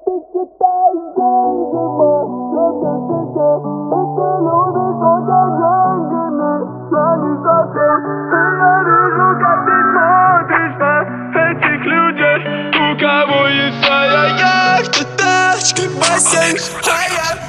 ты считаешь деньги в моем кошельке, и ты любишь только деньгами, я не совсем. И я вижу, как ты смотришь на этих людей, у кого есть своя яхта, тачки, бассейн, а я